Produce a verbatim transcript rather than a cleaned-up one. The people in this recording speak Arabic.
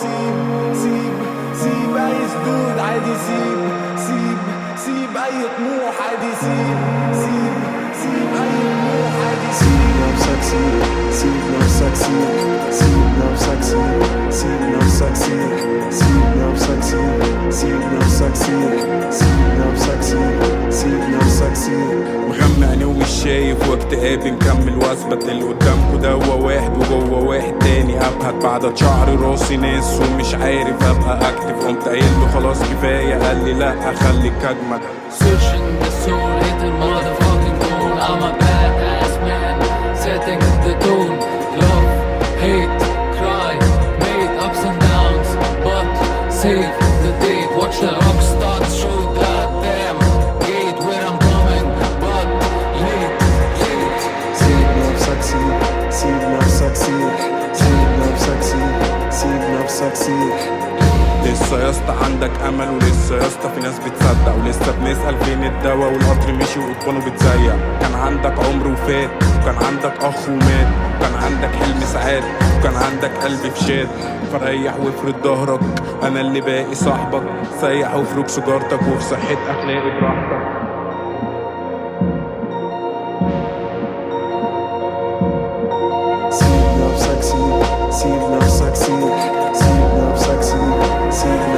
سيب سيب سيب اي سدود عادي، سيب سيب سيب اي طموح عادي، سيب سيب سيب اي طموح عادي. سيب نفسك سيب سيب نفسك سيب سيب نفسك سيب سيب نفسك سيب سيب نفسك سيب سيب نفسك سيب سيب نفسك سيب سيب نفسك سيب. مغمى عيني ومش شايف واكتئابي مكمل واثبت اللي قدامكوا دوا واحد وجوه واحد تاني ابهت. بعد شعري راسي ناس ومش عارف ابقى اكتف، قمت قايل له خلاص كفايه، قال لي لا خليك اجمد. Searching the soul, hit the motherfucking goal. I'm a badass man, setting the tone. Love, hate, cry, made ups and downs, but save the date. Watch the rock stars show that damn gate where I'm coming, but late, late. سيب نفسك سيب سيب نفسك سيب سيب نفسك سيب سيب نفسك سيب. لسه يا اسطى عندك امل، ولسه يا اسطى في ناس بتصدق، ولسه بنسال فين الدوا والقطر مشي وقضبانه بتزيق. كان عندك عمر وفات، وكان عندك اخ ومات، وكان عندك حلم ساعات، وكان عندك قلب في شات. فريح وافرد ظهرك، انا اللي باقي صاحبك. سيح وافرك سيجارتك، وفي صحه اخلاقي براحتك. سيب نفسك سيب سيب نفسك سيب سيب نفسك سيب سيب